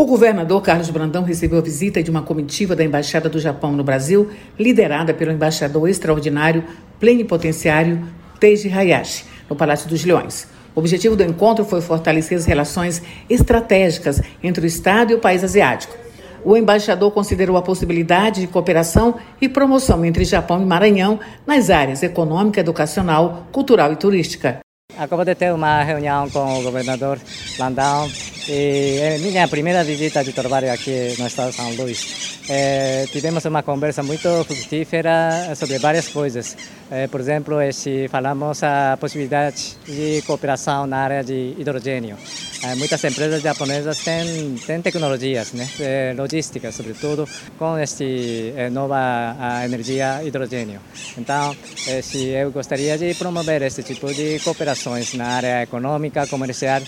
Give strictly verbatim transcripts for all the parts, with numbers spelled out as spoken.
O governador Carlos Brandão recebeu a visita de uma comitiva da Embaixada do Japão no Brasil, liderada pelo embaixador extraordinário plenipotenciário Teiji Hayashi, no Palácio dos Leões. O objetivo do encontro foi fortalecer as relações estratégicas entre o Estado e o país asiático. O embaixador considerou a possibilidade de cooperação e promoção entre Japão e Maranhão nas áreas econômica, educacional, cultural e turística. Acabo de ter uma reunião com o governador Brandão e é minha primeira visita de trabalho aqui no estado de São Luís. É, tivemos uma conversa muito frutífera sobre várias coisas. É, por exemplo, se falamos a possibilidade de cooperação na área de hidrogênio. É, muitas empresas japonesas têm, têm tecnologias, né, é, logísticas, sobretudo, com esta é, nova a energia hidrogênio. Então, é, se eu gostaria de promover esse tipo de cooperações na área econômica, comercial,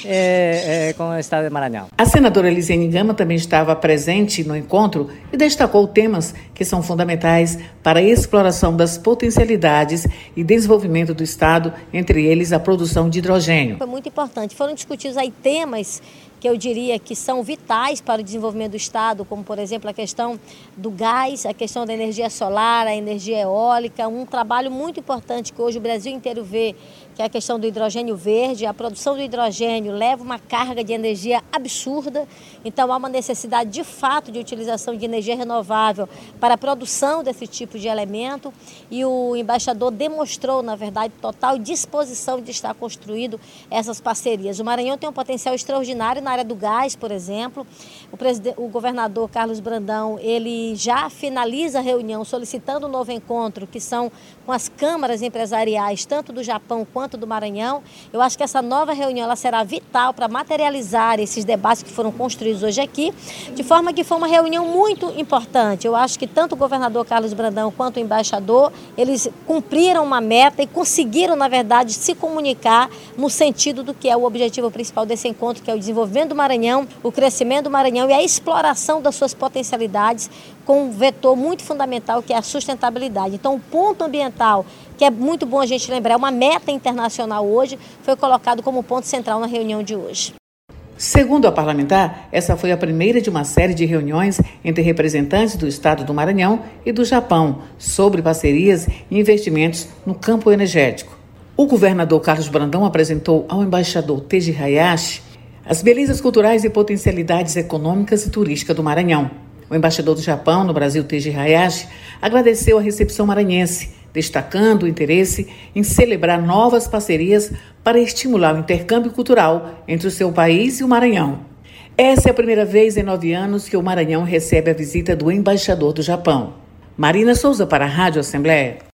é, é, com o estado de Maranhão. A senadora Elisiane Gama também estava presente no encontro e destacou temas que são fundamentais para a exploração das potencialidades e desenvolvimento do Estado, entre eles a produção de hidrogênio. Foi muito importante. Foram discutidos aí temas que eu diria que são vitais para o desenvolvimento do Estado, como, por exemplo, a questão do gás, a questão da energia solar, a energia eólica, um trabalho muito importante que hoje o Brasil inteiro vê, que é a questão do hidrogênio verde. A produção do hidrogênio leva uma carga de energia absurda, então há uma necessidade de fato de utilização de energia renovável para a produção desse tipo de elemento, e o embaixador demonstrou, na verdade, total disposição de estar construindo essas parcerias. O Maranhão tem um potencial extraordinário na área do gás, por exemplo. O, presidente, o governador Carlos Brandão, ele já finaliza a reunião solicitando um novo encontro, que são com as câmaras empresariais, tanto do Japão quanto do Maranhão. Eu acho que essa nova reunião ela será vital para materializar esses debates que foram construídos hoje aqui, de forma que foi uma reunião muito importante. Eu acho que tanto o governador Carlos Brandão quanto o embaixador, eles cumpriram uma meta e conseguiram, na verdade, se comunicar no sentido do que é o objetivo principal desse encontro, que é o desenvolvimento do Maranhão, o crescimento do Maranhão e a exploração das suas potencialidades com um vetor muito fundamental, que é a sustentabilidade. Então, o ponto ambiental, que é muito bom a gente lembrar, é uma meta internacional hoje, foi colocado como ponto central na reunião de hoje. Segundo a parlamentar, essa foi a primeira de uma série de reuniões entre representantes do Estado do Maranhão e do Japão sobre parcerias e investimentos no campo energético. O governador Carlos Brandão apresentou ao embaixador Teiji Hayashi as belezas culturais e potencialidades econômicas e turísticas do Maranhão. O embaixador do Japão no Brasil, Teiji Hayashi, agradeceu a recepção maranhense, destacando o interesse em celebrar novas parcerias para estimular o intercâmbio cultural entre o seu país e o Maranhão. Essa é a primeira vez em nove anos que o Maranhão recebe a visita do embaixador do Japão. Marina Souza para a Rádio Assembleia.